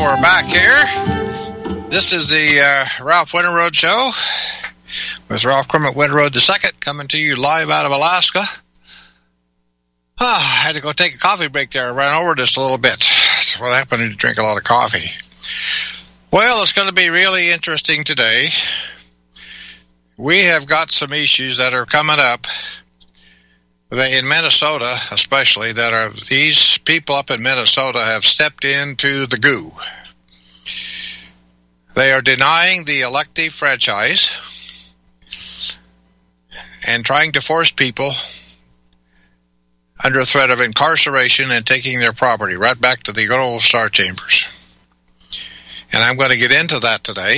we're back here. This is the Ralph Winterroad Show with Ralph Kermit Winterroad II coming to you live out of Alaska. I had to go take a coffee break there. I ran over just a little bit. That's what happened when you drink a lot of coffee. Well, it's going to be really interesting today. We have got some issues that are coming up in Minnesota, especially, that are these people up in Minnesota have stepped into the goo. They are denying the elective franchise and trying to force people under threat of incarceration and taking their property right back to the good old Star Chambers. And I'm going to get into that today.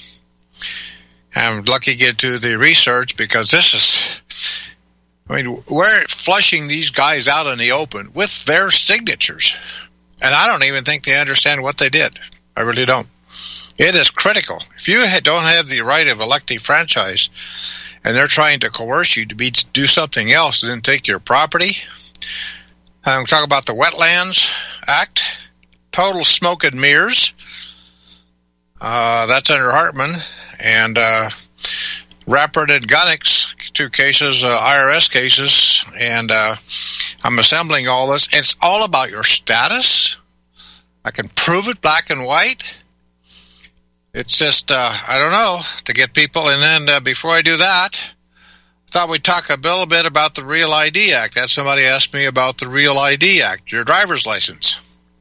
I'm looking into the research because this is, we're flushing these guys out in the open with their signatures. And I don't even think they understand what they did. I really don't. It is critical. If you don't have the right of elective franchise and they're trying to coerce you to do something else and then take your property, I'm talking about the Wetlands Act, total smoke and mirrors. That's under Hartman. And Rappert and Gunnick's two cases, IRS cases, and I'm assembling all this. It's all about your status. I can prove it black and white. It's just, I don't know, to get people. And then before I do that, I thought we'd talk a little bit about the Real ID Act. That somebody asked me about the Real ID Act, your driver's license.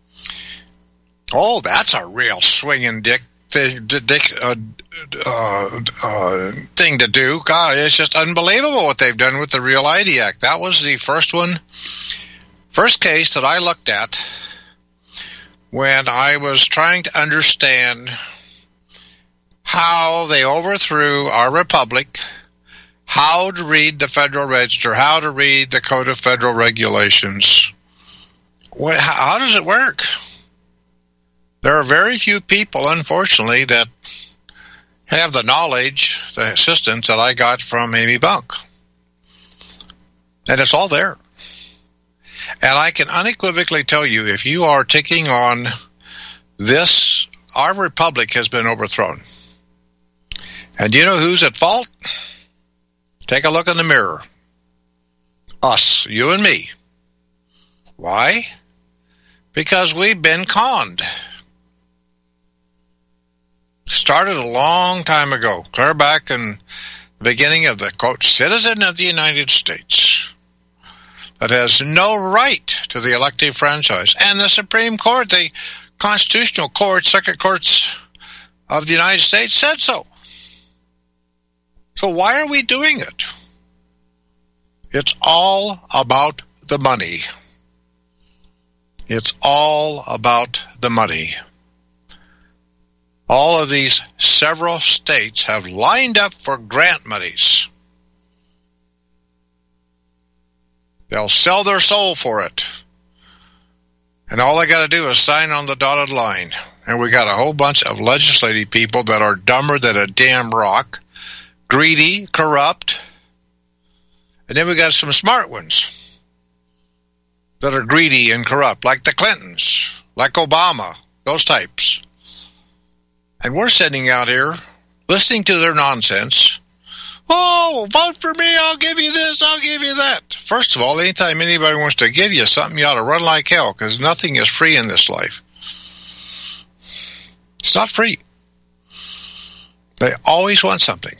Oh, that's a real swinging thing to do. God, it's just unbelievable what they've done with the Real ID Act. That was the first case that I looked at when I was trying to understand how they overthrew our republic, how to read the Federal Register, how to read the Code of Federal Regulations. How does it work? There are very few people, unfortunately, that have the knowledge, the assistance that I got from Amy Bunk. And it's all there. And I can unequivocally tell you, if you are taking on this, our republic has been overthrown. And do you know who's at fault? Take a look in the mirror. Us, you and me. Why? Because we've been conned. Started a long time ago, clear back in the beginning of the, quote, citizen of the United States that has no right to the elective franchise. And the Supreme Court, the Constitutional Court, Circuit Courts of the United States said so. So why are we doing it? It's all about the money. It's all about the money. All of these several states have lined up for grant monies. They'll sell their soul for it. And all they got to do is sign on the dotted line. And we got a whole bunch of legislative people that are dumber than a damn rock, greedy, corrupt. And then we got some smart ones that are greedy and corrupt, like the Clintons, like Obama, those types. And we're sitting out here listening to their nonsense. Oh, vote for me, I'll give you this, I'll give you that. First of all, anytime anybody wants to give you something, you ought to run like hell, because nothing is free in this life. It's not free. They always want something.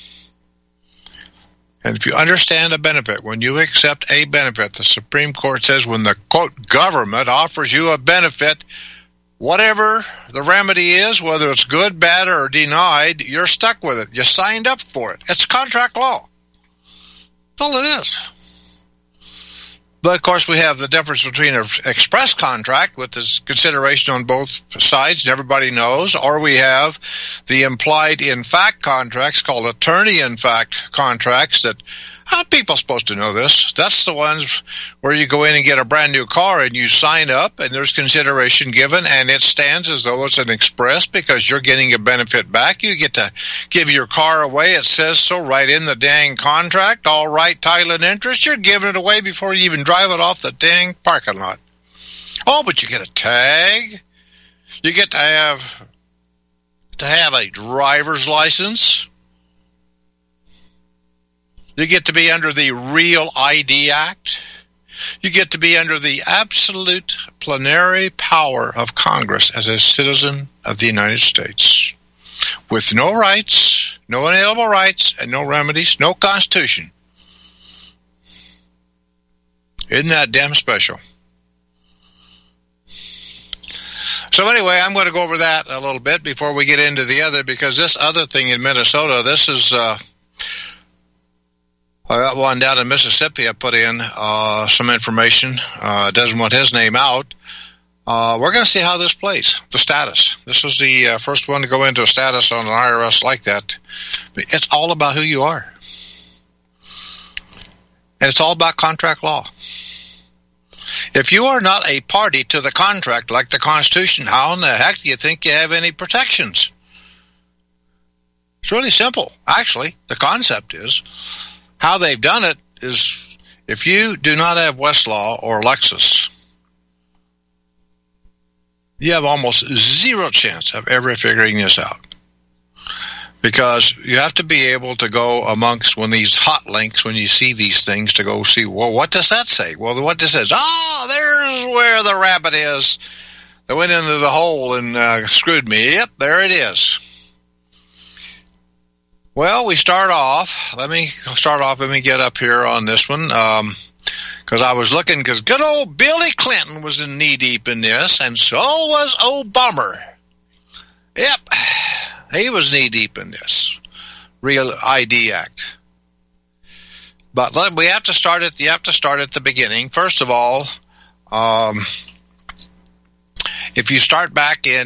And if you understand a benefit, when you accept a benefit, the Supreme Court says when the, quote, government offers you a benefit, whatever the remedy is, whether it's good, bad, or denied, you're stuck with it. You signed up for it. It's contract law. That's all it is. But, of course, we have the difference between an express contract with this consideration on both sides, and everybody knows, or we have the implied in fact contracts called attorney in fact contracts that people are supposed to know this. That's the ones where you go in and get a brand new car and you sign up and there's consideration given and it stands as though it's an express because you're getting a benefit back. You get to give your car away. It says so right in the dang contract. All right, title and interest. You're giving it away before you even drive it off the dang parking lot. Oh, but you get a tag. You get to have a driver's license. You get to be under the Real ID Act. You get to be under the absolute plenary power of Congress as a citizen of the United States, with no rights, no inalienable rights, and no remedies, no Constitution. Isn't that damn special? So anyway, I'm going to go over that a little bit before we get into the other, because this other thing in Minnesota, this is, I got one down in Mississippi. I put in some information. Doesn't want his name out. We're going to see how this plays, the status. This is the first one to go into a status on an IRS like that. It's all about who you are. And it's all about contract law. If you are not a party to the contract like the Constitution, how in the heck do you think you have any protections? It's really simple. Actually, the concept is, how they've done it is, if you do not have Westlaw or Lexis, you have almost zero chance of ever figuring this out. Because you have to be able to go amongst when these hot links, when you see these things, to go see, well, what does that say? Well, what this says, there's where the rabbit is. They went into the hole and screwed me. Yep, there it is. Well, we start off. Let me get up here on this one. Because I was looking, because good old Billy Clinton was in knee-deep in this, and so was Obama. Yep. He was knee-deep in this Real ID Act. But we have to start at the beginning. First of all, if you start back in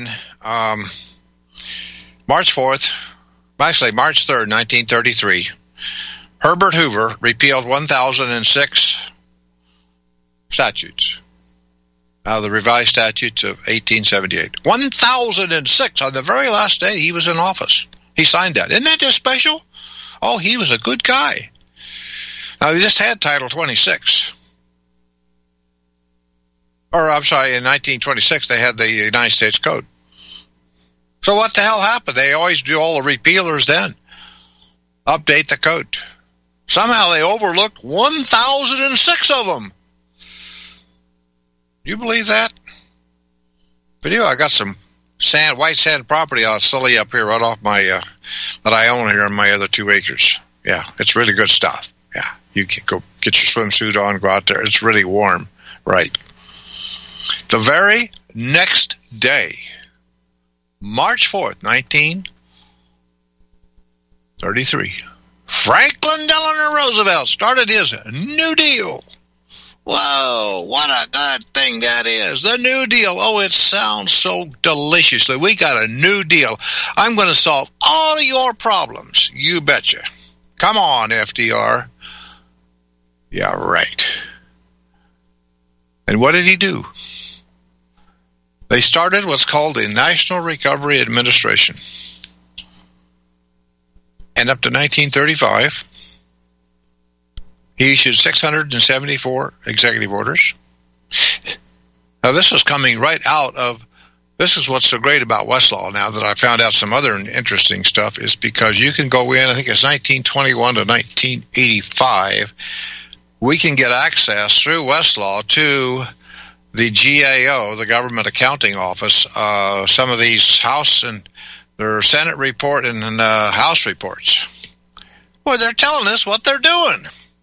March 3rd, 1933, Herbert Hoover repealed 1,006 statutes. Out of the revised statutes of 1878. 1,006 on the very last day he was in office. He signed that. Isn't that just special? Oh, he was a good guy. Now, he just had Title 26. Or, I'm sorry, in 1926 they had the United States Code. So what the hell happened? They always do all the repealers then. Update the code. Somehow they overlooked 1,006 of them. You believe that? But I got some white sand property out silly up here right off my that I own here on my other 2 acres. Yeah, it's really good stuff. Yeah, you can go get your swimsuit on, go out there. It's really warm, right? The very next day, March 4th, 1933, Franklin Delano Roosevelt started his New Deal. Whoa, what a good thing that is. The New Deal. Oh, it sounds so deliciously. We got a new deal. I'm going to solve all of your problems. You betcha. Come on, FDR. Yeah, right. And what did he do? They started what's called the National Recovery Administration. And up to 1935... he issued 674 executive orders. Now, this was coming right out of, this is what's so great about Westlaw now that I found out some other interesting stuff, is because you can go in, I think it's 1921 to 1985, we can get access through Westlaw to the GAO, the Government Accounting Office, some of these House and their Senate report and House reports. Well, they're telling us what they're doing.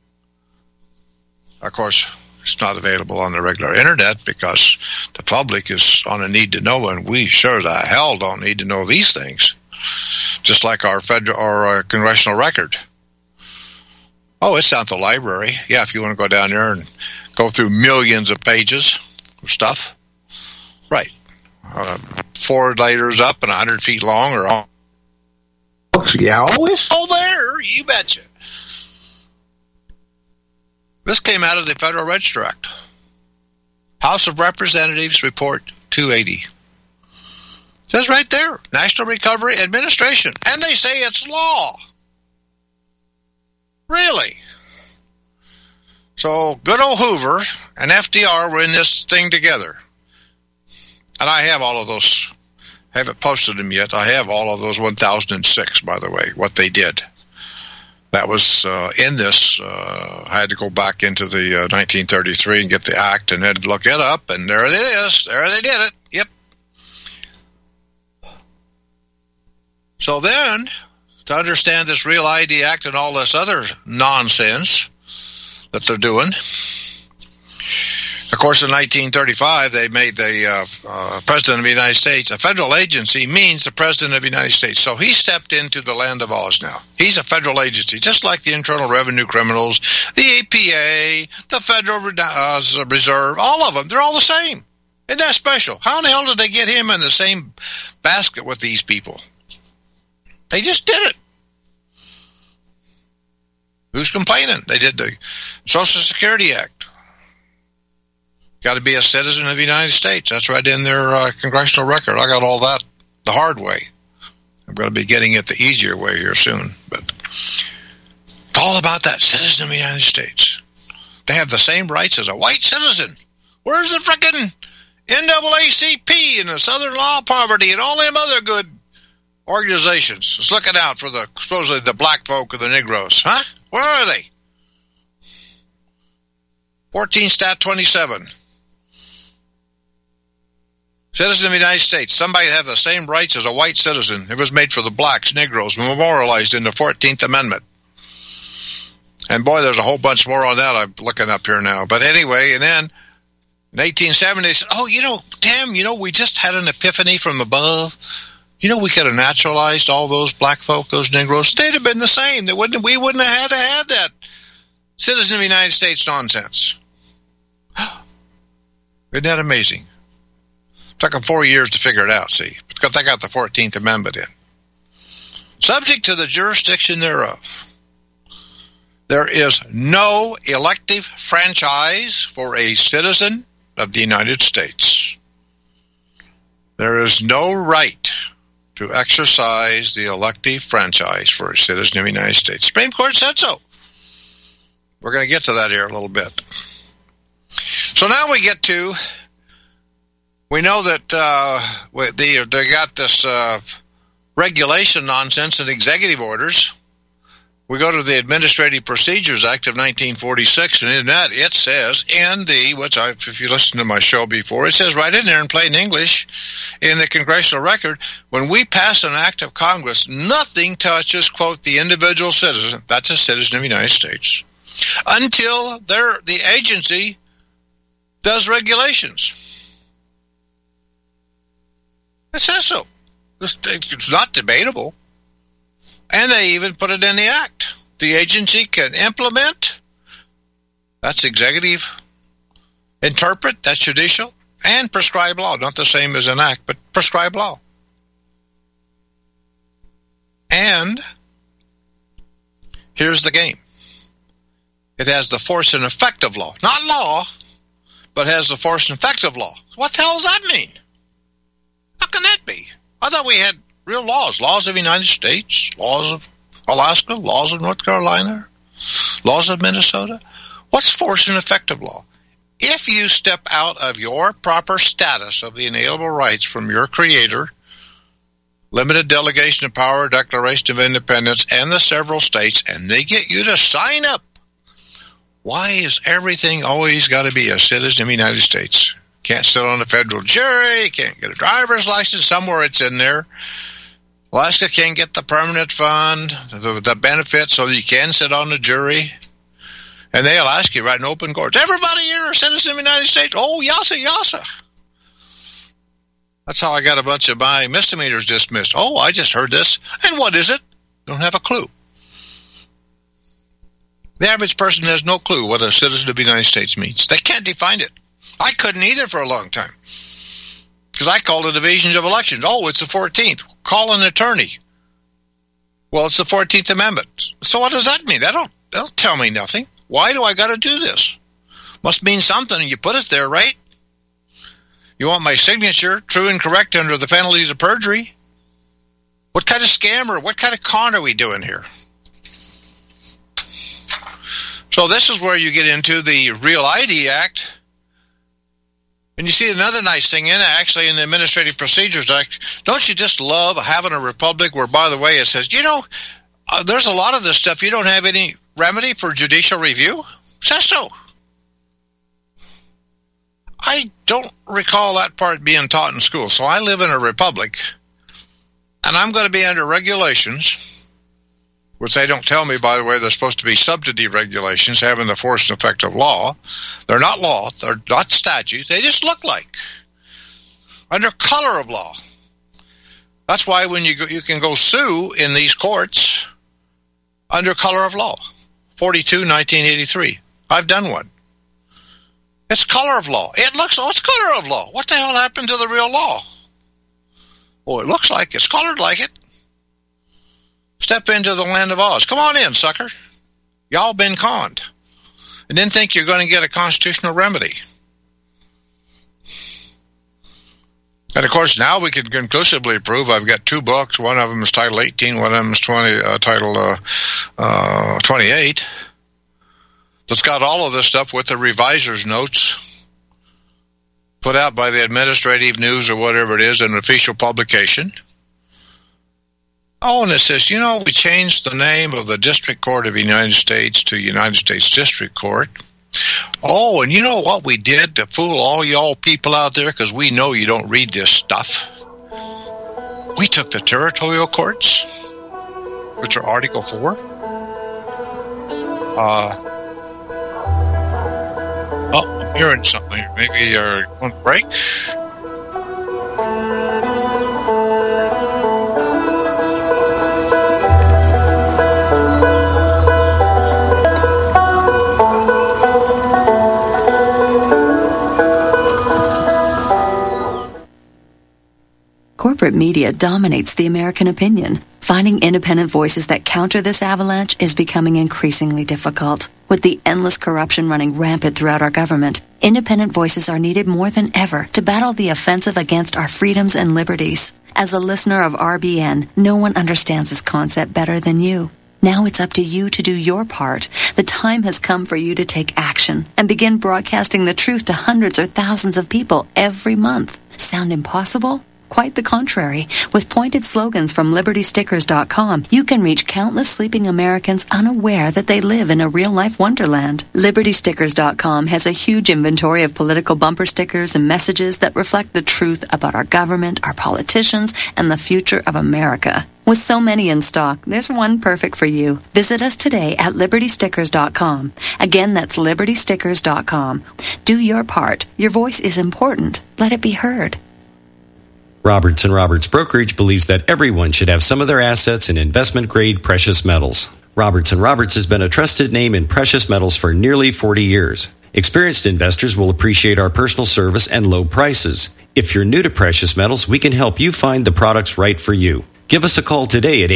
Of course, it's not available on the regular internet because the public is on a need to know, and we sure the hell don't need to know these things. Just like our federal or our congressional record. Oh, it's down at the library. Yeah, if you want to go down there and go through millions of pages of stuff. Right. 4 layers up and 100 feet long or all. Yeah, oh, it's all there. You betcha. This came out of the Federal Register Act. House of Representatives Report 280. It says right there, National Recovery Administration. And they say it's law. Really? So, good old Hoover and FDR were in this thing together. And I have all of those Haven't posted them yet. I have all of those 1006, by the way, what they did. That was in this. I had to go back into the 1933 and get the act and then look it up, and there it is. There they did it. Yep. So then, to understand this Real ID Act and all this other nonsense that they're doing, of course, in 1935, they made the President of the United States a federal agency means the President of the United States. So he stepped into the land of Oz now. He's a federal agency, just like the Internal Revenue Criminals, the APA, the Federal Reserve, all of them. They're all the same. Isn't that special? How in the hell did they get him in the same basket with these people? They just did it. Who's complaining? They did the Social Security Act. Got to be a citizen of the United States. That's right in their congressional record. I got all that the hard way. I'm going to be getting it the easier way here soon. But it's all about that citizen of the United States. They have the same rights as a white citizen. Where's the frickin' NAACP and the Southern Law Poverty and all them other good organizations? It's looking out for the supposedly the black folk or the Negroes. Huh? Where are they? 14 Stat 27. Citizen of the United States. Somebody have the same rights as a white citizen. It was made for the blacks, Negroes, memorialized in the 14th Amendment. And boy, there's a whole bunch more on that I'm looking up here now. But anyway, and then in 1870, they said, oh, we just had an epiphany from above. We could have naturalized all those black folk, those Negroes. They'd have been the same. We wouldn't have had to have that citizen of the United States nonsense. Isn't that amazing? It took them 4 years to figure it out, see. Because they got the 14th Amendment in. Subject to the jurisdiction thereof. There is no elective franchise for a citizen of the United States. There is no right to exercise the elective franchise for a citizen of the United States. Supreme Court said so. We're going to get to that here in a little bit. So now we get to, we know that they got this regulation nonsense and executive orders. We go to the Administrative Procedures Act of 1946, and in that it says, if you listen to my show before, it says right in there in plain English in the congressional record, when we pass an act of Congress, nothing touches, quote, the individual citizen, that's a citizen of the United States, until the agency does regulations. It says so. It's not debatable. And they even put it in the act. The agency can implement, that's executive, interpret, that's judicial, and prescribe law. Not the same as an act, but prescribe law. And here's the game. It has the force and effect of law. Not law, but has the force and effect of law. What the hell does that mean? How can that be? I thought we had real laws. Laws of the United States, laws of Alaska, laws of North Carolina, laws of Minnesota. What's force and effect of law? If you step out of your proper status of the inalienable rights from your creator, limited delegation of power, Declaration of Independence, and the several states, and they get you to sign up, why is everything always got to be a citizen of the United States? Can't sit on a federal jury, can't get a driver's license, somewhere it's in there. Alaska can't get the permanent fund, the benefits, so you can sit on the jury. And they'll ask you right in open courts, everybody here a citizen of the United States? Oh, yassa, yassa. That's how I got a bunch of my misdemeanors dismissed. Oh, I just heard this. And what is it? Don't have a clue. The average person has no clue what a citizen of the United States means. They can't define it. I couldn't either for a long time. Because I called the divisions of elections. Oh, it's the 14th. Call an attorney. Well, it's the 14th Amendment. So what does that mean? That'll tell me nothing. Why do I got to do this? Must mean something, and you put it there, right? You want my signature, true and correct, under the penalties of perjury? What kind of scam or what kind of con are we doing here? So this is where you get into the Real ID Act. And you see another nice thing in it, actually, in the Administrative Procedures Act. Don't you just love having a republic where, by the way, it says, there's a lot of this stuff you don't have any remedy for judicial review? Says so. I don't recall that part being taught in school. So I live in a republic, and I'm going to be under regulations, which they don't tell me, by the way, they're supposed to be subsidy regulations having the force and effect of law. They're not law. They're not statutes. They just look like. Under color of law. That's why when you can go sue in these courts under color of law. 42, 1983. I've done one. It's color of law. It's color of law. What the hell happened to the real law? Oh, it looks like it's colored like it. Step into the land of Oz. Come on in, sucker. Y'all been conned. And then think you're going to get a constitutional remedy. And, of course, now we can conclusively prove I've got 2 books. One of them is Title 18. One of them is Title 28. That's got all of this stuff with the reviser's notes put out by the Administrative News or whatever it is, an official publication. Oh, and it says, we changed the name of the District Court of the United States to United States District Court. Oh, and you know what we did to fool all y'all people out there, because we know you don't read this stuff? We took the territorial courts, which are Article 4. I'm hearing something here. Maybe you're going to break? Corporate media dominates the American opinion. Finding independent voices that counter this avalanche is becoming increasingly difficult. With the endless corruption running rampant throughout our government, independent voices are needed more than ever to battle the offensive against our freedoms and liberties. As a listener of RBN, no one understands this concept better than you. Now it's up to you to do your part. The time has come for you to take action and begin broadcasting the truth to hundreds or thousands of people every month. Sound impossible? Quite the contrary. With pointed slogans from LibertyStickers.com, you can reach countless sleeping Americans unaware that they live in a real-life wonderland. LibertyStickers.com has a huge inventory of political bumper stickers and messages that reflect the truth about our government, our politicians, and the future of America. With so many in stock, there's one perfect for you. Visit us today at LibertyStickers.com. Again, that's LibertyStickers.com. Do your part. Your voice is important. Let it be heard. Roberts & Roberts Brokerage believes that everyone should have some of their assets in investment-grade precious metals. Roberts & Roberts has been a trusted name in precious metals for nearly 40 years. Experienced investors will appreciate our personal service and low prices. If you're new to precious metals, we can help you find the products right for you. Give us a call today at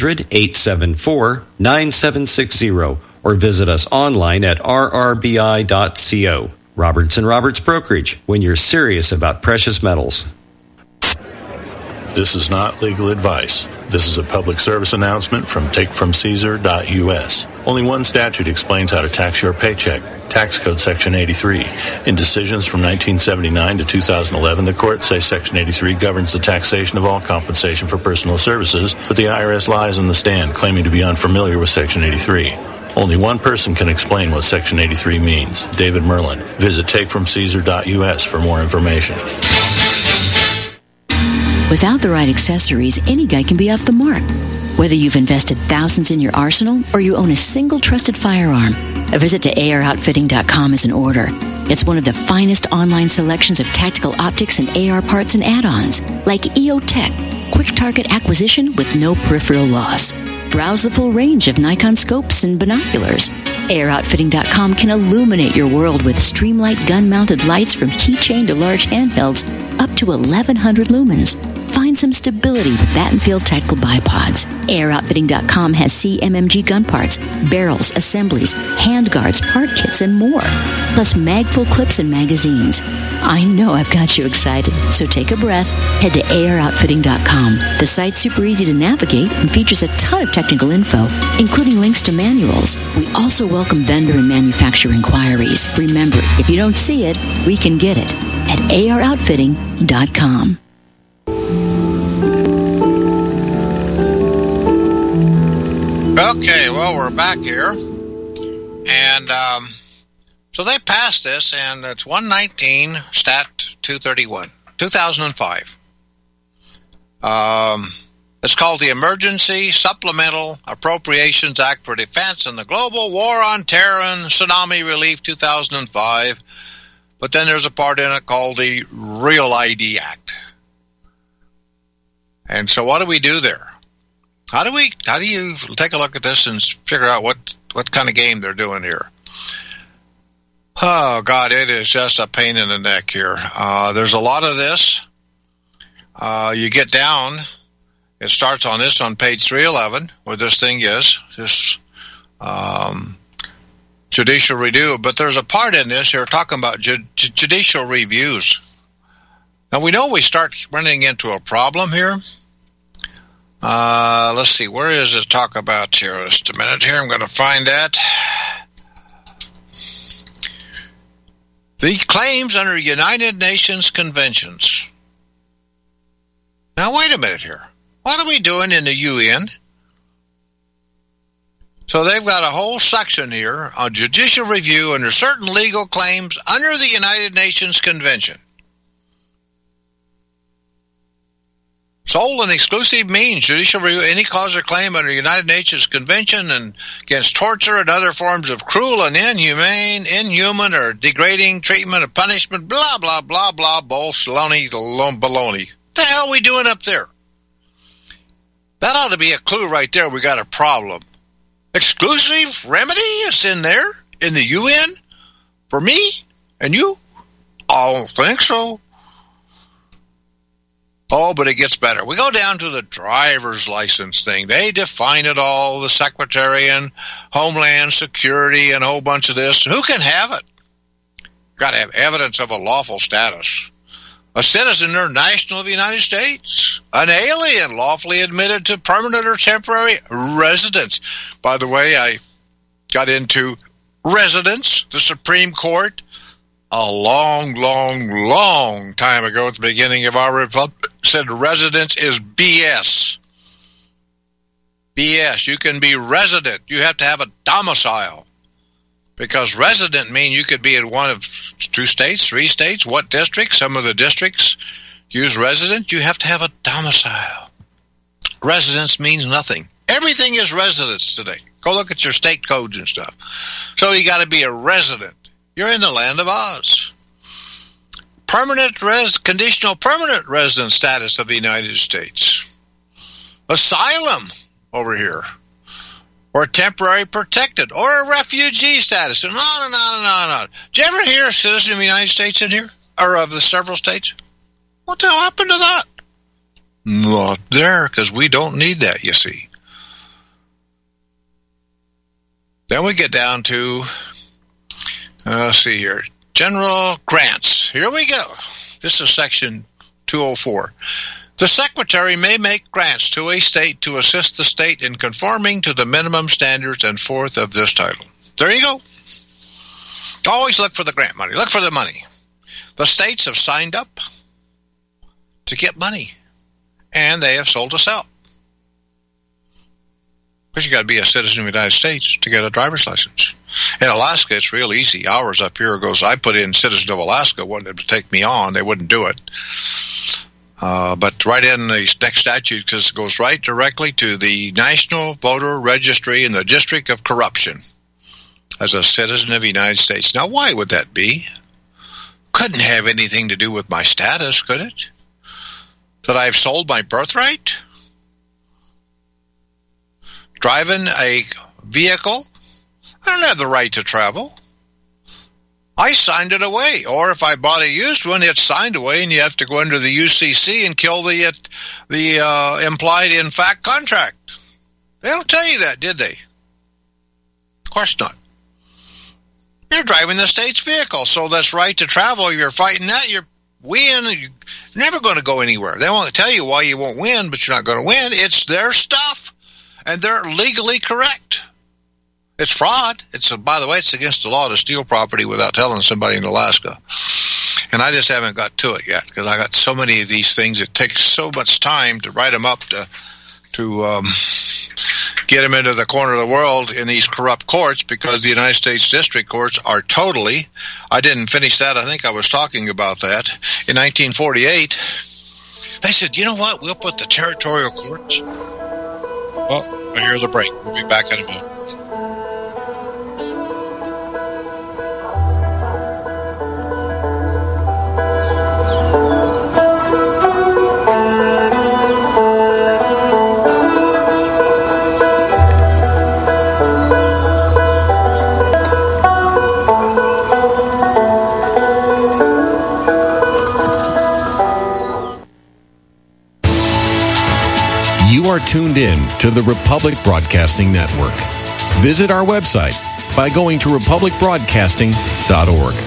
800-874-9760 or visit us online at rrbi.co. Roberts & Roberts Brokerage, when you're serious about precious metals. This is not legal advice. This is a public service announcement from takefromcaesar.us. Only one statute explains how to tax your paycheck, Tax Code Section 83. In decisions from 1979 to 2011, the courts say Section 83 governs the taxation of all compensation for personal services, but the IRS lies on the stand, claiming to be unfamiliar with Section 83. Only one person can explain what Section 83 means, David Merlin. Visit takefromcaesar.us for more information. Without the right accessories, any guy can be off the mark. Whether you've invested thousands in your arsenal or you own a single trusted firearm, a visit to AROutfitting.com is in order. It's one of the finest online selections of tactical optics and AR parts and add-ons, like EOTech, quick target acquisition with no peripheral loss. Browse the full range of Nikon scopes and binoculars. AROutfitting.com can illuminate your world with Streamlight gun-mounted lights from keychain to large handhelds up to 1,100 lumens. Find some stability with Battenfield tactical bipods. AirOutfitting.com has CMMG gun parts, barrels, assemblies, handguards, part kits, and more. Plus mag-full clips and magazines. I know I've got you excited, so take a breath. Head to AirOutfitting.com. The site's super easy to navigate and features a ton of technical info, including links to manuals. We also welcome vendor and manufacturer inquiries. Remember, if you don't see it, we can get it. at aroutfitting.com. Okay, well, we're back here. And so they passed this, and it's 119 Stat 231, 2005. It's called the Emergency Supplemental Appropriations Act for Defense and the Global War on Terror and Tsunami Relief 2005. But then there's a part in it called the Real ID Act. And so what do we do there? How do you take a look at this and figure out what kind of game they're doing here? Oh, God, it is just a pain in the neck here. There's a lot of this. You get down, it starts on page 311, where this thing is, this judicial review. But there's a part in this here talking about judicial reviews. Now, we know we start running into a problem here. Let's see, where is it talk about here? Just a minute here, I'm going to find that. The claims under United Nations conventions. Now, wait a minute here. What are we doing in the UN? So they've got a whole section here on judicial review under certain legal claims under the United Nations Convention. Sole and exclusive means judicial review any cause or claim under the United Nations Convention and against torture and other forms of cruel and inhuman or degrading treatment or punishment, blah, blah, blah, blah, baloney. What the hell are we doing up there? That ought to be a clue right there. We got a problem. Exclusive remedy is in there in the UN for me and you? I don't think so. Oh, but it gets better. We go down to the driver's license thing. They define it all, the Secretary and Homeland Security and a whole bunch of this. Who can have it? Got to have evidence of a lawful status. A citizen or national of the United States. An alien lawfully admitted to permanent or temporary residence. By the way, I got into residence, the Supreme Court, a long time ago at the beginning of our republic. Said residence is BS. BS. You can be resident. You have to have a domicile. Because resident means you could be in one of 2 states, 3 states, what district? Some of the districts use resident. You have to have a domicile. Residence means nothing. Everything is residence today. Go look at your state codes and stuff. So you got to be a resident. You're in the land of Oz. Conditional permanent resident status of the United States. Asylum over here. Or temporary protected. Or a refugee status. And on and on and on and on. Did you ever hear a citizen of the United States in here? Or of the several states? What the hell happened to that? Not there, because we don't need that, you see. Then we get down to, let's see here, general grants. Here we go. This is section 204. The Secretary may make grants to a state to assist the state in conforming to the minimum standards and forth of this title. There you go. Always look for the grant money. Look for the money. The states have signed up to get money, and they have sold us out. Because you got to be a citizen of the United States to get a driver's license. In Alaska, it's real easy. Ours up here goes, I put in citizen of Alaska, wanted them to take me on. They wouldn't do it. But right in the next statute, because it goes right directly to the National Voter Registry in the District of Corruption as a citizen of the United States. Now, why would that be? Couldn't have anything to do with my status, could it? That I've sold my birthright? Driving a vehicle? I don't have the right to travel. I signed it away. Or if I bought a used one, it's signed away, and you have to go under the UCC and kill the implied in fact contract. They don't tell you that, did they? Of course not. You're driving the state's vehicle, so that's right to travel. You're fighting that. You're never going to go anywhere. They won't tell you why you won't win, but you're not going to win. It's their stuff, and they're legally correct. It's fraud. By the way, it's against the law to steal property without telling somebody in Alaska. And I just haven't got to it yet because I got so many of these things. It takes so much time to write them up to get them into the corner of the world in these corrupt courts, because the United States district courts are totally, I didn't finish that, I think I was talking about that, in 1948, they said, you know what, we'll put the territorial courts. Well, I hear the break. We'll be back in a minute. You are tuned in to the Republic Broadcasting Network. Visit our website by going to republicbroadcasting.org.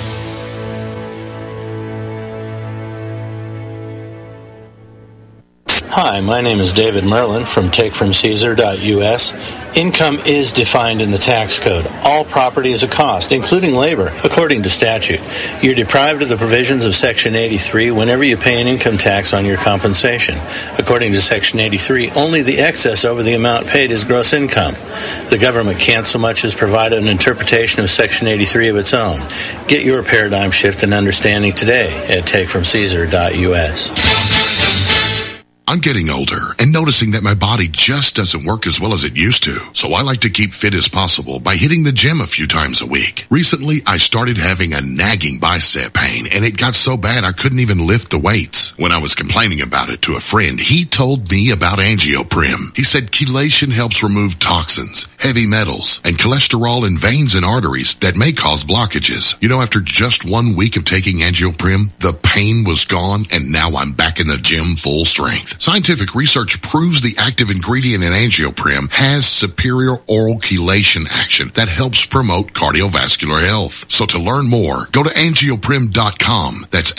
Hi, my name is David Merlin from TakeFromCaesar.us. Income is defined in the tax code. All property is a cost, including labor, according to statute. You're deprived of the provisions of Section 83 whenever you pay an income tax on your compensation. According to Section 83, only the excess over the amount paid is gross income. The government can't so much as provide an interpretation of Section 83 of its own. Get your paradigm shift and understanding today at TakeFromCaesar.us. I'm getting older and noticing that my body just doesn't work as well as it used to. So I like to keep fit as possible by hitting the gym a few times a week. Recently, I started having a nagging bicep pain, and it got so bad I couldn't even lift the weights. When I was complaining about it to a friend, he told me about Angioprim. He said chelation helps remove toxins, heavy metals, and cholesterol in veins and arteries that may cause blockages. You know, after just 1 week of taking Angioprim, the pain was gone, and now I'm back in the gym full strength. Scientific research proves the active ingredient in Angioprim has superior oral chelation action that helps promote cardiovascular health. So to learn more, go to angioprim.com. That's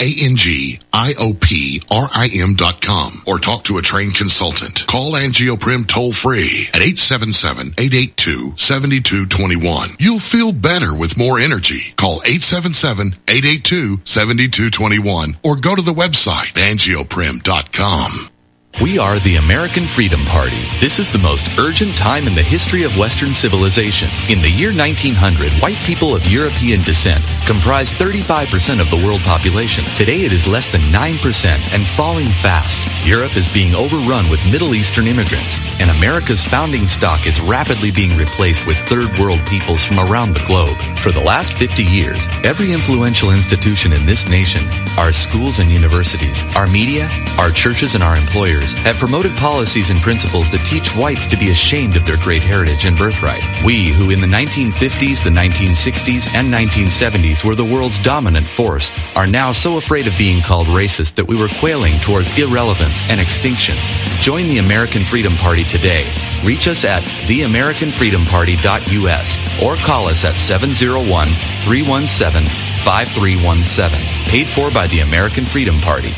ANGIOPRIM.com, or talk to a trained consultant. Call Angioprim toll free at 877-882-7221. You'll feel better with more energy. Call 877-882-7221 or go to the website angioprim.com. We are the American Freedom Party. This is the most urgent time in the history of Western civilization. In the year 1900, white people of European descent comprised 35% of the world population. Today it is less than 9% and falling fast. Europe is being overrun with Middle Eastern immigrants, and America's founding stock is rapidly being replaced with third world peoples from around the globe. For the last 50 years, every influential institution in this nation, our schools and universities, our media, our churches, and our employers have promoted policies and principles that teach whites to be ashamed of their great heritage and birthright. We, who in the 1950s, the 1960s, and 1970s were the world's dominant force, are now so afraid of being called racist that we were quailing towards irrelevance and extinction. Join the American Freedom Party today. Reach us at theamericanfreedomparty.us or call us at 701-317-5317. Paid for by the American Freedom Party.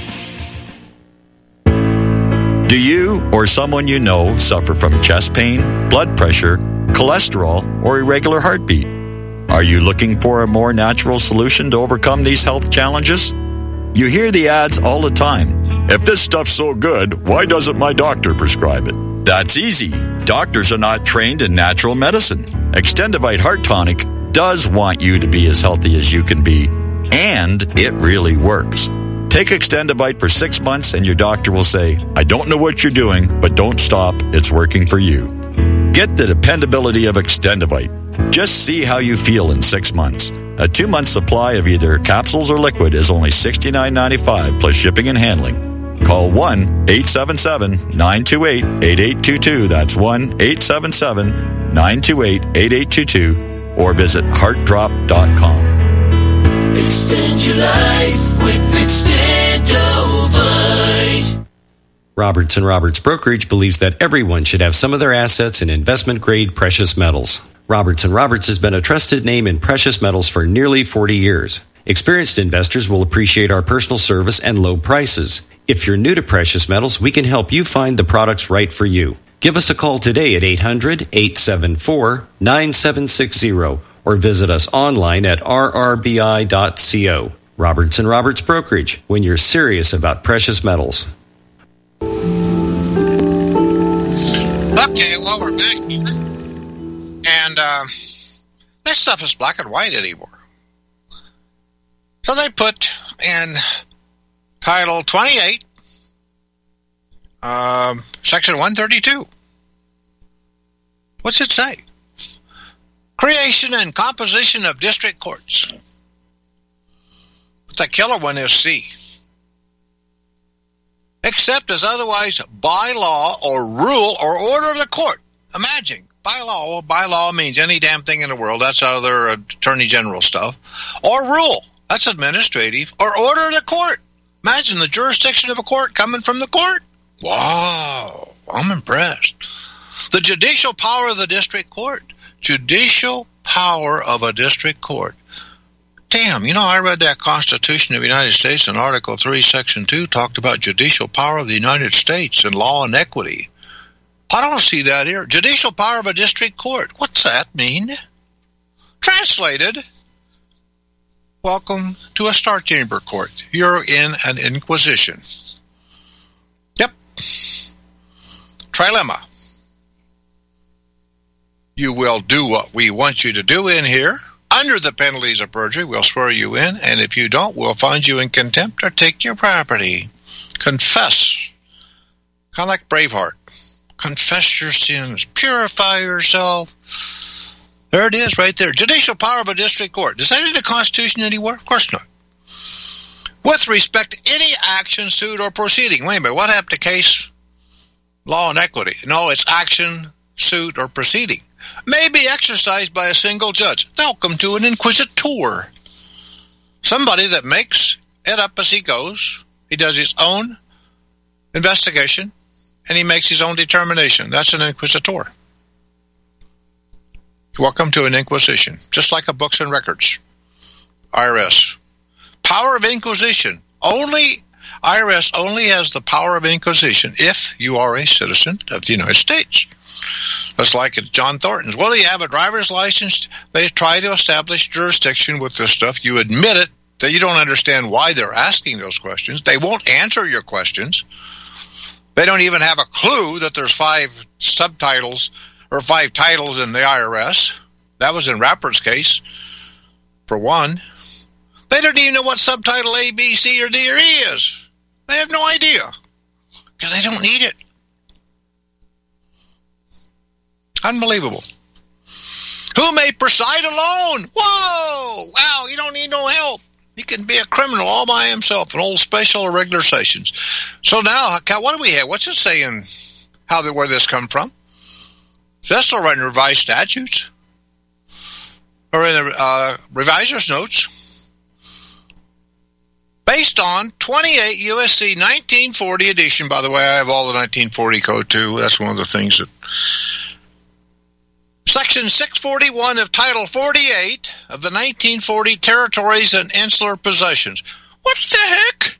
Do you or someone you know suffer from chest pain, blood pressure, cholesterol, or irregular heartbeat? Are you looking for a more natural solution to overcome these health challenges? You hear the ads all the time. If this stuff's so good, why doesn't my doctor prescribe it? That's easy. Doctors are not trained in natural medicine. Extendivite Heart Tonic does want you to be as healthy as you can be, and it really works. Take Extendivite for 6 months and your doctor will say, I don't know what you're doing, but don't stop. It's working for you. Get the dependability of Extendivite. Just see how you feel in 6 months. A 2-month supply of either capsules or liquid is only $69.95 plus shipping and handling. Call 1-877-928-8822. That's 1-877-928-8822 or visit heartdrop.com. Extend your life with Extendovite. Roberts & Roberts Brokerage believes that everyone should have some of their assets in investment-grade precious metals. Roberts & Roberts has been a trusted name in precious metals for nearly 40 years. Experienced investors will appreciate our personal service and low prices. If you're new to precious metals, we can help you find the products right for you. Give us a call today at 800-874-9760 or visit us online at rrbi.co. Roberts & Roberts Brokerage, when you're serious about precious metals. Okay, well, we're back here. And this stuff is black and white anymore. So they put in Title 28, Section 132. What's it say? Creation and composition of district courts. But the killer one is C. Except as otherwise by law or rule or order of the court. Imagine, by law. Well, by law means any damn thing in the world. That's other attorney general stuff. Or rule. That's administrative. Or order of the court. Imagine the jurisdiction of a court coming from the court. Wow, I'm impressed. The judicial power of the district court. Judicial power of a district court. Damn, I read that Constitution of the United States in Article 3, Section 2 talked about judicial power of the United States and law and equity. I don't see that here. Judicial power of a district court. What's that mean? Translated, welcome to a Star Chamber court. You're in an inquisition. Yep. Trilemma. You will do what we want you to do in here. Under the penalties of perjury, we'll swear you in, and if you don't, we'll find you in contempt or take your property. Confess. Kind of like Braveheart. Confess your sins. Purify yourself. There it is right there. Judicial power of a district court. Is that in the Constitution anywhere? Of course not. With respect to any action, suit, or proceeding. Wait a minute. What happened to case, law, and equity? No, it's action, suit, or proceeding. May be exercised by a single judge. Welcome to an inquisitor. Somebody that makes it up as he goes. He does his own investigation, and he makes his own determination. That's an inquisitor. Welcome to an inquisition. Just like a books and records. IRS. Power of inquisition. IRS only has the power of inquisition if you are a citizen of the United States. That's like at John Thornton's. Well, you have a driver's license. They try to establish jurisdiction with this stuff. You admit it, that you don't understand why they're asking those questions. They won't answer your questions. They don't even have a clue that there's 5 subtitles or 5 titles in the IRS. That was in Rappert's case, for one. They don't even know what subtitle A, B, C, or D, or E is. They have no idea because they don't need it. Unbelievable. Who may preside alone? Whoa! Wow, you don't need no help. He can be a criminal all by himself in old special or regular sessions. So now, what do we have? What's it saying? Where this come from? So that's still right in revised statutes. Or in the reviser's notes. Based on 28 U.S.C. 1940 edition. By the way, I have all the 1940 code too. That's one of the things that... Section 641 of Title 48 of the 1940 Territories and Insular Possessions. What the heck?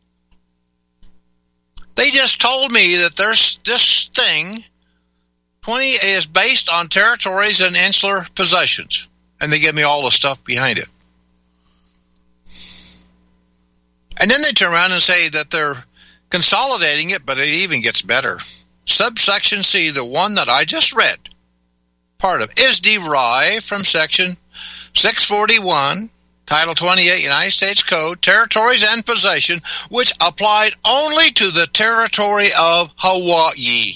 They just told me that there's this thing, 20 is based on territories and insular possessions. And they give me all the stuff behind it. And then they turn around and say that they're consolidating it, but it even gets better. Subsection C, the one that I just read, part of, is derived from Section 641, Title 28, United States Code, Territories and Possession, which applied only to the territory of Hawaii.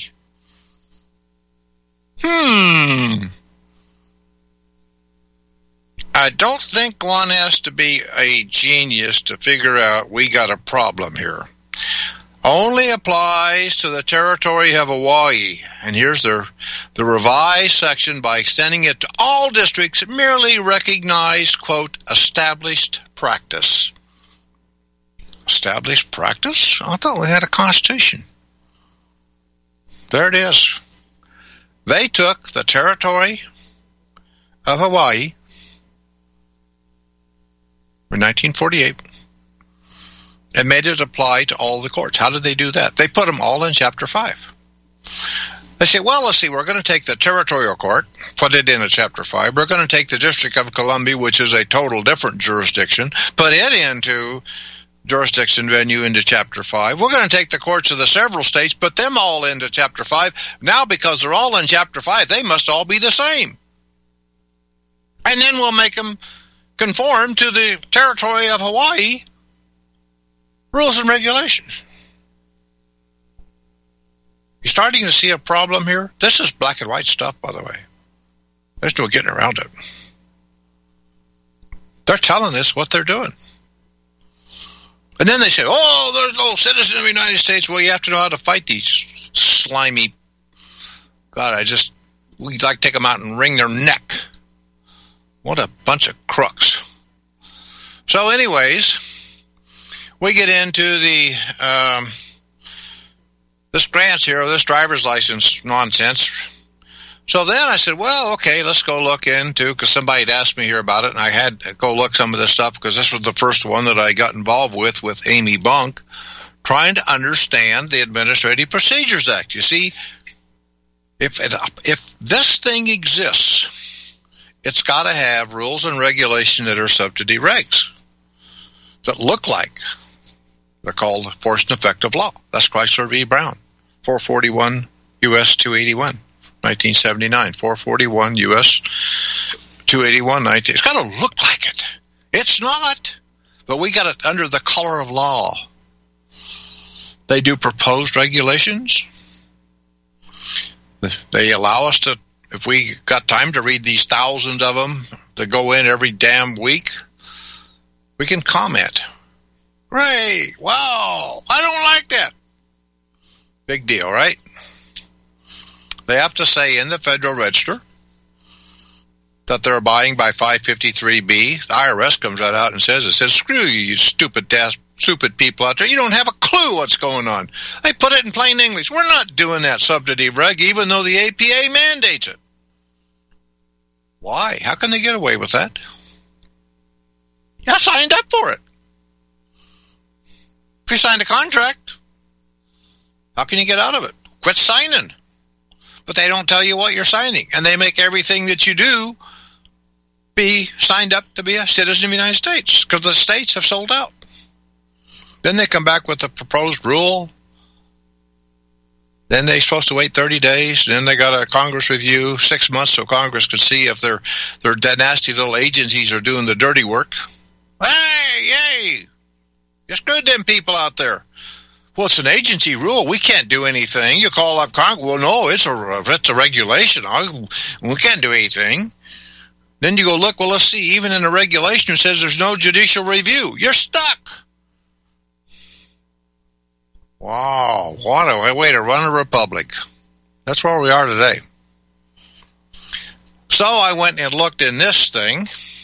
I don't think one has to be a genius to figure out we got a problem here. Only applies to the territory of Hawaii. And here's the revised section by extending it to all districts merely recognized, quote, established practice. Established practice? I thought we had a constitution. There it is. They took the territory of Hawaii in 1948 and made it apply to all the courts. How did they do that? They put them all in Chapter 5. They say, well, let's see, we're going to take the territorial court, put it in a Chapter 5. We're going to take the District of Columbia, which is a total different jurisdiction, put it into jurisdiction venue into Chapter 5. We're going to take the courts of the several states, put them all into Chapter 5. Now, because they're all in Chapter 5, they must all be the same. And then we'll make them conform to the territory of Hawaii rules and regulations. You're starting to see a problem here? This is black and white stuff, by the way. There's no getting around it. They're telling us what they're doing. And then they say, oh, there's no citizen of the United States. Well, you have to know how to fight these slimy... God, we'd like to take them out and wring their neck. What a bunch of crooks. So anyways, we get into this grants here, this driver's license nonsense. So then I said, well, okay, let's go look into, because somebody had asked me here about it, and I had to go look some of this stuff, because this was the first one that I got involved with Amy Bunk, trying to understand the Administrative Procedures Act. You see, if this thing exists, it's got to have rules and regulations that are subsidy regs that look like they're called force and effective law. That's Chrysler v. Brown, 441 U.S. 281. 1979, 441 U.S. 281, 19. It's got to look like it. It's not. But we got it under the color of law. They do proposed regulations. They allow us to, if we got time to read these thousands of them that go in every damn week, we can comment. Great. Wow. I don't like that. Big deal, right? They have to say in the Federal Register that they're abiding by 553B. The IRS comes right out and says, screw you stupid people out there. You don't have a clue what's going on. They put it in plain English. We're not doing that subsidy reg, even though the APA mandates it. Why? How can they get away with that? I signed up for it. If you signed a contract, how can you get out of it? Quit signing. But they don't tell you what you're signing. And they make everything that you do be signed up to be a citizen of the United States, because the states have sold out. Then they come back with a proposed rule. Then they're supposed to wait 30 days. Then they got a Congress review, 6 months, so Congress could see if their nasty little agencies are doing the dirty work. Hey, yay! Just good them people out there. Well, it's an agency rule. We can't do anything. You call up Congress. Well, no, it's a regulation. We can't do anything. Then you go look. Well, let's see. Even in the regulation, it says there's no judicial review. You're stuck. Wow, what a way to run a republic. That's where we are today. So I went and looked in this thing,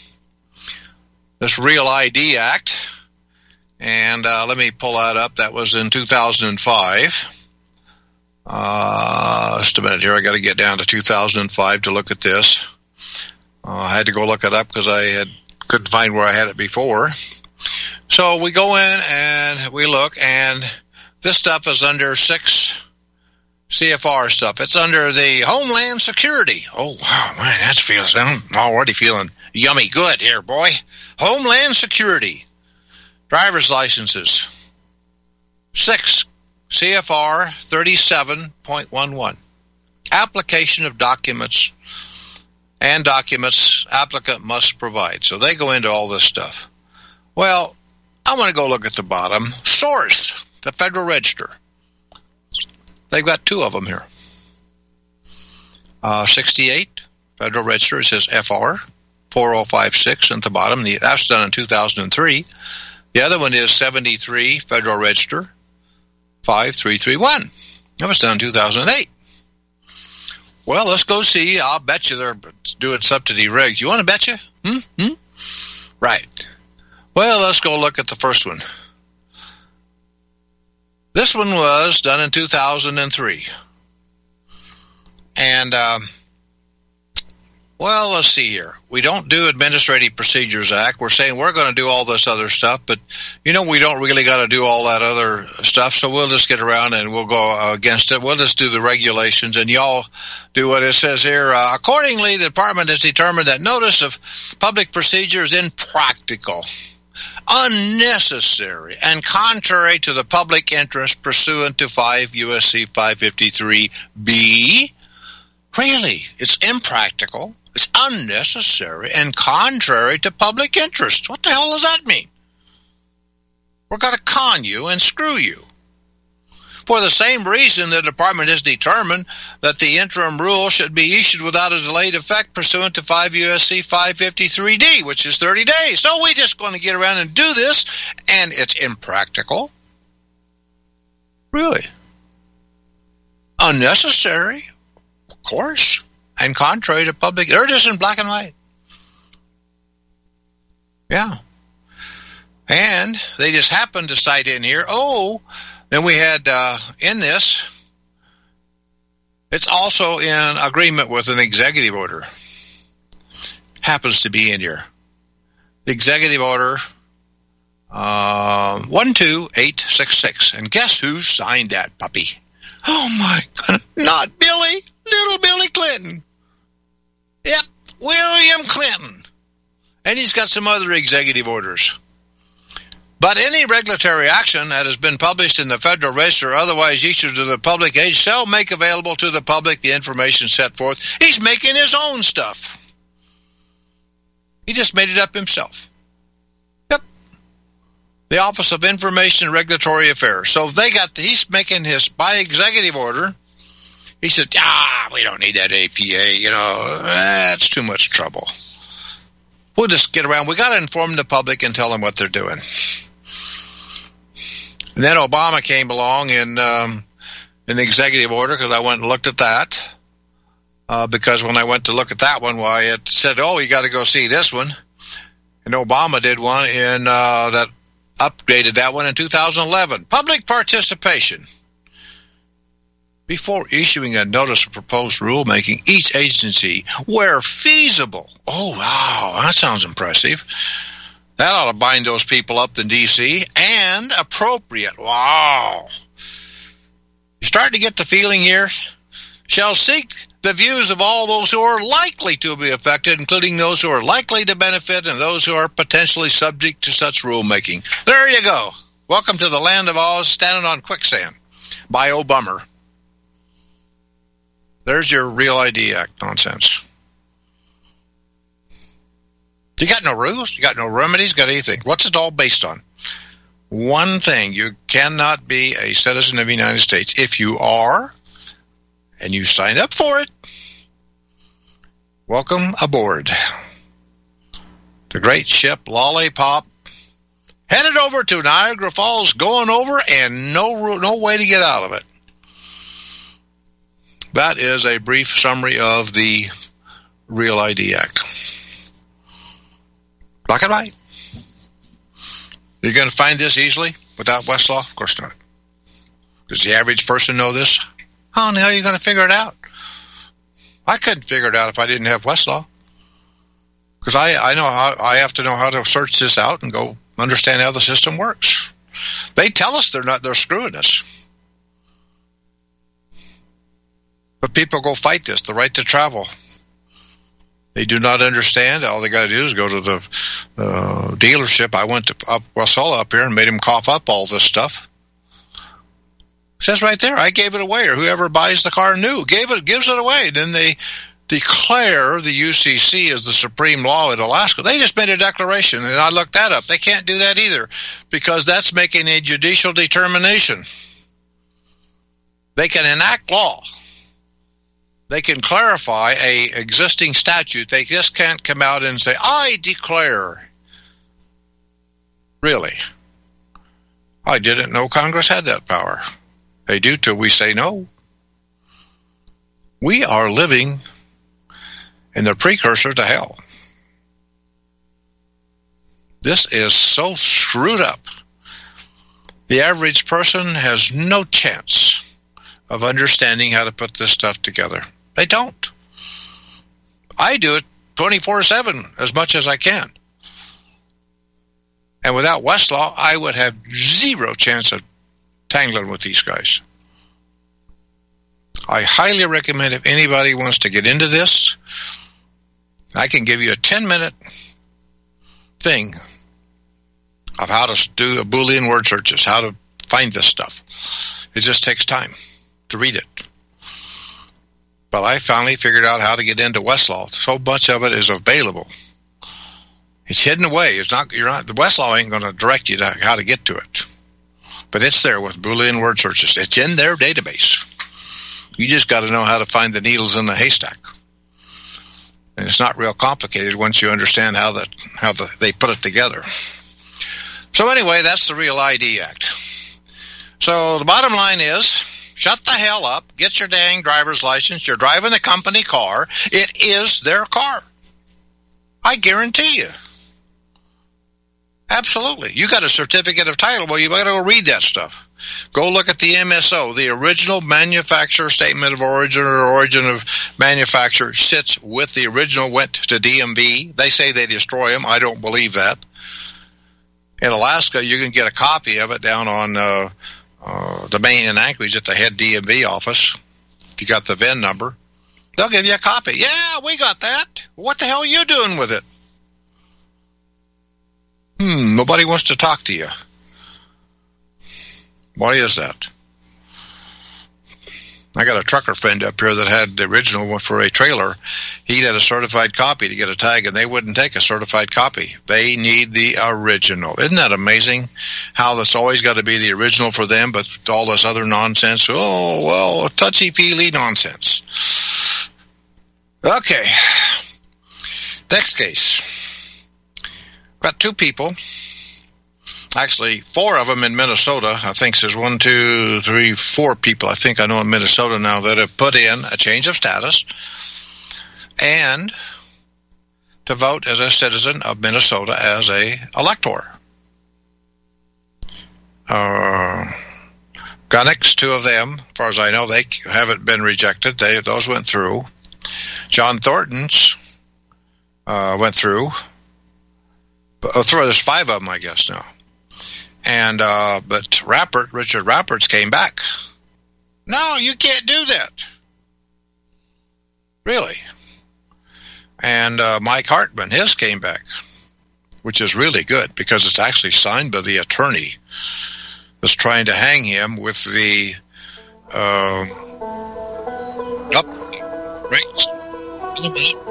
this Real ID Act. And let me pull that up. That was in 2005. Just a minute here. I got to get down to 2005 to look at this. I had to go look it up because I couldn't find where I had it before. So we go in and we look, and this stuff is under 6 CFR stuff. It's under the Homeland Security. Oh, wow, man, I'm already feeling yummy good here, boy. Homeland Security. Driver's licenses, 6 CFR 37.11. Application of documents and documents applicant must provide. So they go into all this stuff. Well, I want to go look at the bottom. Source, the Federal Register. They've got 2 of them here. 68, Federal Register, it says FR 4056 at the bottom. That's done in 2003. The other one is 73, Federal Register, 5331. That was done in 2008. Well, let's go see. I'll bet you they're doing subsidy regs. You want to bet you? Right. Well, let's go look at the first one. This one was done in 2003. And Well, let's see here. We don't do Administrative Procedures Act. We're saying we're going to do all this other stuff, but, we don't really got to do all that other stuff, so we'll just get around and we'll go against it. We'll just do the regulations, and y'all do what it says here. Accordingly, the department has determined that notice of public procedure is impractical, unnecessary, and contrary to the public interest pursuant to 5 U.S.C. 553B. Really, it's impractical. It's unnecessary and contrary to public interest. What the hell does that mean? We're going to con you and screw you. For the same reason, the department has determined that the interim rule should be issued without a delayed effect pursuant to 5 U.S.C. 553D, which is 30 days. So we're just going to get around and do this, and it's impractical. Really. Unnecessary, of course. And contrary to public, they're just in black and white. Yeah. And they just happened to cite in here, then we had in this, it's also in agreement with an executive order. Happens to be in here. The executive order 12866. And guess who signed that puppy? Oh my God, not Billy, little Billy Clinton. Yep, William Clinton. And he's got some other executive orders. But any regulatory action that has been published in the Federal Register or otherwise issued to the public age shall make available to the public the information set forth. He's making his own stuff. He just made it up himself. Yep. The Office of Information and Regulatory Affairs. So he's making his, by executive order, he said, we don't need that APA, that's too much trouble. We'll just get around. We got to inform the public and tell them what they're doing. And then Obama came along in the executive order, because I went and looked at that. Because when I went to look at that one, it said, you got to go see this one. And Obama did one that upgraded that one in 2011. Public participation. Before issuing a notice of proposed rulemaking, each agency, where feasible. Oh, wow, that sounds impressive. That ought to bind those people up in D.C. And appropriate. Wow. You're starting to get the feeling here. Shall seek the views of all those who are likely to be affected, including those who are likely to benefit and those who are potentially subject to such rulemaking. There you go. Welcome to the land of Oz, standing on quicksand by Obama. There's your Real ID Act nonsense. You got no rules, you got no remedies, got anything. What's it all based on? One thing, you cannot be a citizen of the United States. If you are, and you sign up for it, welcome aboard. The great ship Lollipop headed over to Niagara Falls, going over, and no way to get out of it. That is a brief summary of the Real ID Act. Black and white. You're going to find this easily without Westlaw? Of course not. Does the average person know this? How in the hell are you going to figure it out? I couldn't figure it out if I didn't have Westlaw. Because I have to know how to search this out and go understand how the system works. They tell us they're screwing us. But people go fight this, the right to travel. They do not understand. All they got to do is go to the dealership. I went to Westlaw up here and made him cough up all this stuff. It says right there, I gave it away, or whoever buys the car new gives it away. Then they declare the UCC as the supreme law in Alaska. They just made a declaration, and I looked that up. They can't do that either, because that's making a judicial determination. They can enact law. They can clarify a existing statute. They just can't come out and say, I declare. Really? I didn't know Congress had that power. They do till we say no. We are living in the precursor to hell. This is so screwed up. The average person has no chance of understanding how to put this stuff together. They don't. I do it 24/7 as much as I can. And without Westlaw, I would have zero chance of tangling with these guys. I highly recommend if anybody wants to get into this, I can give you a 10-minute thing of how to do a Boolean word searches, how to find this stuff. It just takes time to read it. But I finally figured out how to get into Westlaw. So much of it is available. It's hidden away. The Westlaw ain't going to direct you to how to get to it. But it's there with Boolean word searches. It's in their database. You just got to know how to find the needles in the haystack. And it's not real complicated once you understand how they put it together. So anyway, that's the Real ID Act. So the bottom line is, shut the hell up, get your dang driver's license. You're driving a company car. It is their car. I guarantee you. Absolutely. You got a certificate of title. Well, you got to go read that stuff. Go look at the MSO, the original manufacturer statement of origin or origin of manufacturer sits with the original, went to DMV. They say they destroy them. I don't believe that. In Alaska, you can get a copy of it down on the main in Anchorage at the head DMV office. If you got the VIN number, they'll give you a copy. Yeah, we got that. What the hell are you doing with it? Nobody wants to talk to you. Why is that? I got a trucker friend up here that had the original one for a trailer. He had a certified copy to get a tag, and they wouldn't take a certified copy. They need the original. Isn't that amazing? How that's always got to be the original for them, but all this other nonsense. Oh, well, touchy-feely nonsense. Okay. Next case. Got two people. Actually, 4 of them in Minnesota. I think there's 1, 2, 3, 4 people I think I know in Minnesota now that have put in a change of status and to vote as a citizen of Minnesota as a elector. Gunnix, 2 of them, as far as I know, they haven't been rejected. Those went through. John Thornton's went through. There's 5 of them, I guess, now. And but Richard Rappert's came back. No, you can't do that. Really. And Mike Hartman, his came back, which is really good because it's actually signed by the attorney that's trying to hang him with the right.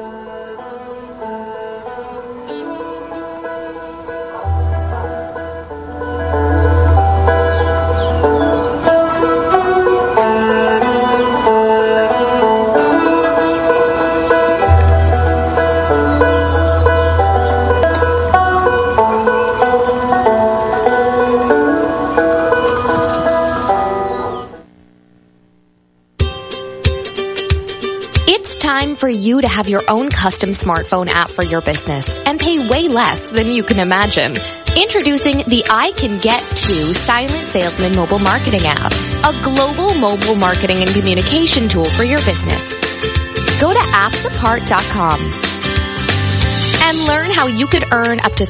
For you to have your own custom smartphone app for your business and pay way less than you can imagine. Introducing the I Can Get To Silent Salesman Mobile Marketing App, a global mobile marketing and communication tool for your business. Go to appsapart.com and learn how you could earn up to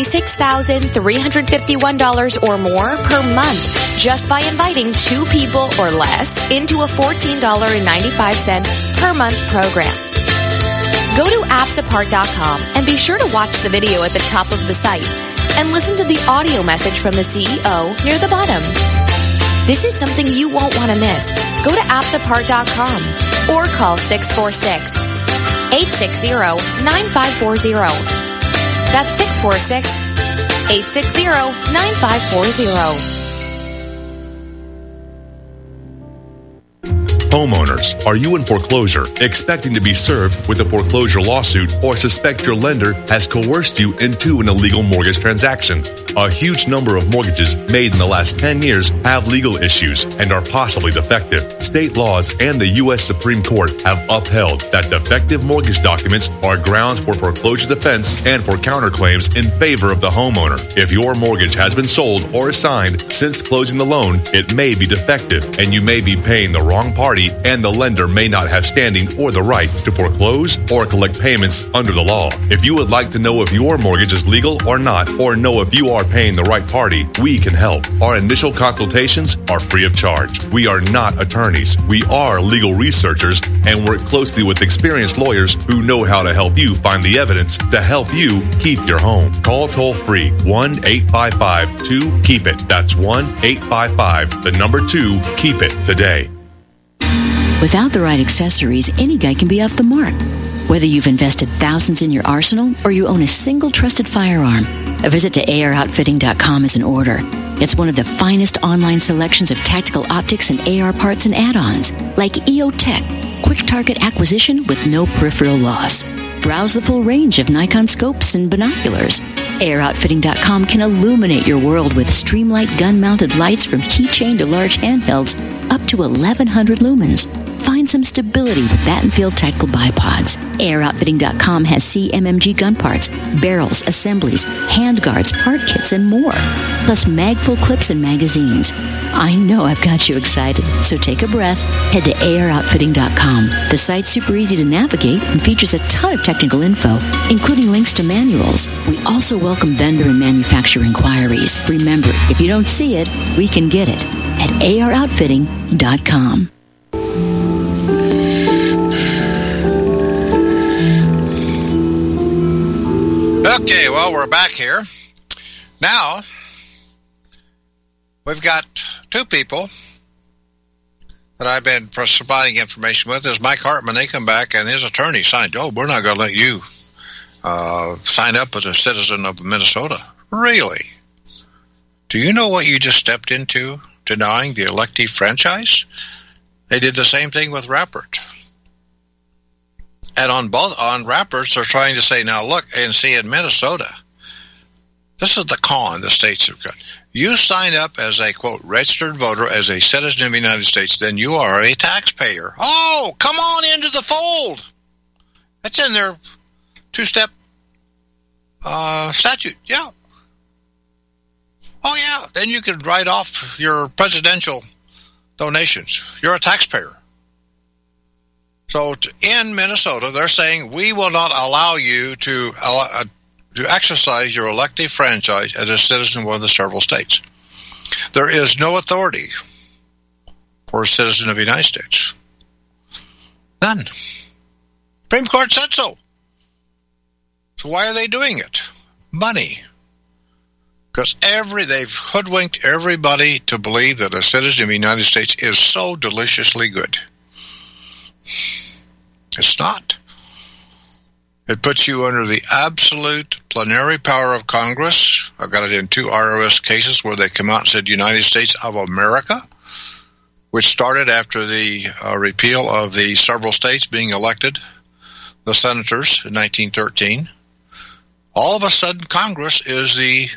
$36,351 or more per month just by inviting 2 people or less into a $14.95 per month program. Go to appsapart.com and be sure to watch the video at the top of the site and listen to the audio message from the CEO near the bottom. This is something you won't want to miss. Go to appsapart.com or call 646-860-9540. That's 646-860-9540. Homeowners, are you in foreclosure, expecting to be served with a foreclosure lawsuit, or suspect your lender has coerced you into an illegal mortgage transaction? A huge number of mortgages made in the last 10 years have legal issues and are possibly defective. State laws and the U.S. Supreme Court have upheld that defective mortgage documents are grounds for foreclosure defense and for counterclaims in favor of the homeowner. If your mortgage has been sold or assigned since closing the loan, it may be defective and you may be paying the wrong party, and the lender may not have standing or the right to foreclose or collect payments under the law. If you would like to know if your mortgage is legal or not, or know if you are paying the right party, we can help. Our initial consultations are free of charge. We are not attorneys. We are legal researchers and work closely with experienced lawyers who know how to help you find the evidence to help you keep your home. Call toll-free 1-855-2-KEEP-IT. That's 1-855-2-KEEP-IT today. Without the right accessories, any guy can be off the mark. Whether you've invested thousands in your arsenal or you own a single trusted firearm, a visit to AROutfitting.com is in order. It's one of the finest online selections of tactical optics and AR parts and add-ons, like EOTech, quick target acquisition with no peripheral loss. Browse the full range of Nikon scopes and binoculars. AROutfitting.com can illuminate your world with Streamlight gun-mounted lights from keychain to large handhelds up to 1,100 lumens. Find some stability with Battenfield Tactical Bipods. AROutfitting.com has CMMG gun parts, barrels, assemblies, handguards, part kits, and more. Plus mag-full clips and magazines. I know I've got you excited, so take a breath. Head to AROutfitting.com. The site's super easy to navigate and features a ton of technical info, including links to manuals. We also welcome vendor and manufacturer inquiries. Remember, if you don't see it, we can get it at AROutfitting.com. Okay, well, we're back here. Now, we've got two people that I've been providing information with. There's Mike Hartman. They come back, and his attorney signed, we're not going to let you sign up as a citizen of Minnesota. Really? Do you know what you just stepped into, denying the elective franchise? They did the same thing with Rappert. And on Rapperts, they're trying to say, now look, and see, in Minnesota, this is the con the states have got. You sign up as a, quote, registered voter, as a citizen of the United States, then you are a taxpayer. Oh, come on into the fold. That's in their two-step statute. Yeah. Oh, yeah. Then you can write off your presidential donations. You're a taxpayer. So in Minnesota, they're saying we will not allow you to exercise your elective franchise as a citizen of one of the several states. There is no authority for a citizen of the United States. None. Supreme Court said so. So why are they doing it? Money. Because they've hoodwinked everybody to believe that a citizen of the United States is so deliciously good. It's not. It puts you under the absolute plenary power of Congress. I've got it in two IRS cases where they come out and said United States of America, which started after the repeal of the several states being elected, the senators in 1913. All of a sudden, Congress is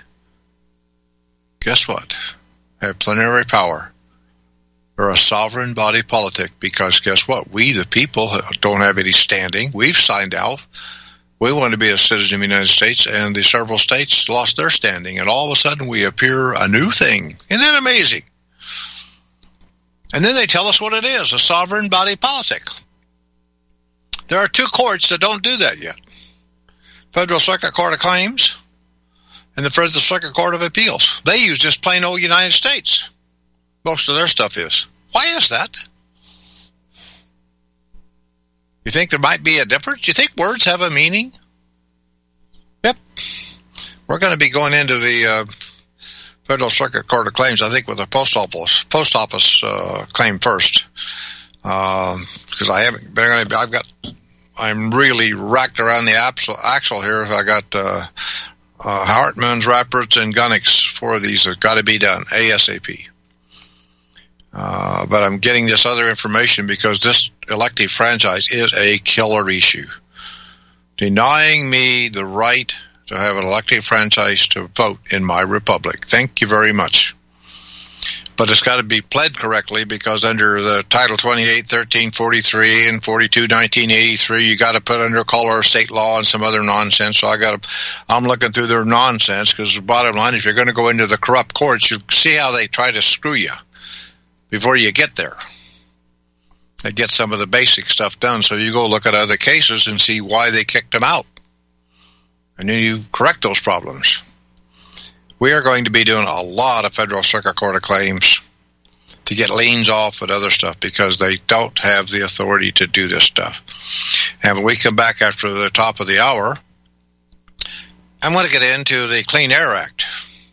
guess what? They have plenary power. They're a sovereign body politic because guess what? We, the people, don't have any standing. We've signed out. We want to be a citizen of the United States, and the several states lost their standing. And all of a sudden, we appear a new thing. Isn't that amazing? And then they tell us what it is, a sovereign body politic. There are two courts that don't do that yet. Federal Circuit Court of Claims and the Federal Circuit Court of Appeals. They use just plain old United States. Most of their stuff is. Why is that? You think there might be a difference? You think words have a meaning? Yep. We're going to be going into the Federal Circuit Court of Claims, I think, with a post office claim first, because I haven't been. I'm really racked around the axle here. I got Hartman's, Rapperts, and Gunnix. 4 of these have got to be done ASAP. But I'm getting this other information because this elective franchise is a killer issue. Denying me the right to have an elected franchise to vote in my republic. Thank you very much. But it's got to be pled correctly, because under the Title 28, 1343, and 42, 1983, you got to put under color of state law and some other nonsense. So I'm looking through their nonsense, because the bottom line, if you're going to go into the corrupt courts, you see how they try to screw you before you get there. They get some of the basic stuff done. So you go look at other cases and see why they kicked them out. And then you correct those problems. We are going to be doing a lot of Federal Circuit Court of Claims to get liens off and other stuff, because they don't have the authority to do this stuff. And when we come back after the top of the hour, I'm going to get into the Clean Air Act,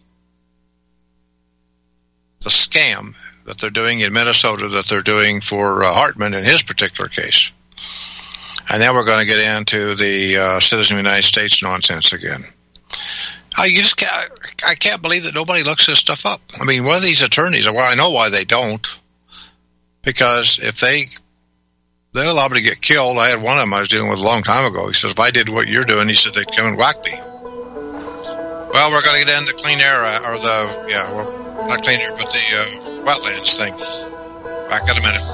the scam that they're doing in Minnesota, that they're doing for Hartman in his particular case. And then we're going to get into the Citizen of the United States nonsense again. I can't believe that nobody looks this stuff up. I mean, one of these attorneys, well, I know why they don't. Because if they're liable to get killed. I had one of them I was dealing with a long time ago. He says, if I did what you're doing, he said, they'd come and whack me. Well, we're going to get into the Clean Air, not Clean Air, but the wetlands thing. Back in a minute.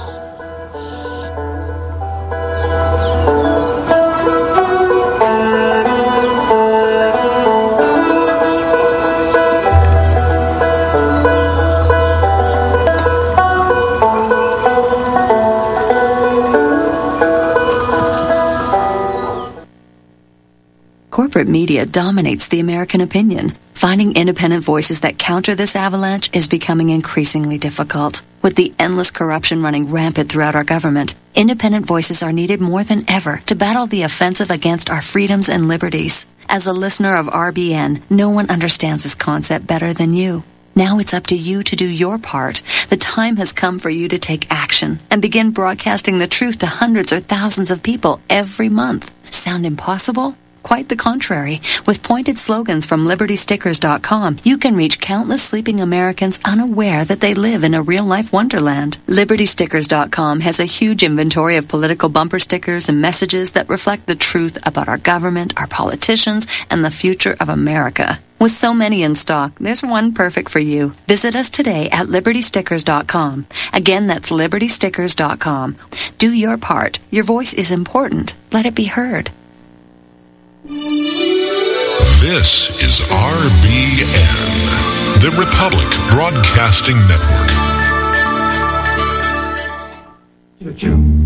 Corporate media dominates the American opinion. Finding independent voices that counter this avalanche is becoming increasingly difficult. With the endless corruption running rampant throughout our government, independent voices are needed more than ever to battle the offensive against our freedoms and liberties. As a listener of RBN, no one understands this concept better than you. Now it's up to you to do your part. The time has come for you to take action and begin broadcasting the truth to hundreds or thousands of people every month. Sound impossible? Quite the contrary. With pointed slogans from LibertyStickers.com, you can reach countless sleeping Americans unaware that they live in a real-life wonderland. LibertyStickers.com has a huge inventory of political bumper stickers and messages that reflect the truth about our government, our politicians, and the future of America. With so many in stock, there's one perfect for you. Visit us today at LibertyStickers.com. Again, that's LibertyStickers.com. Do your part. Your voice is important. Let it be heard. This is RBN, the Republic Broadcasting Network.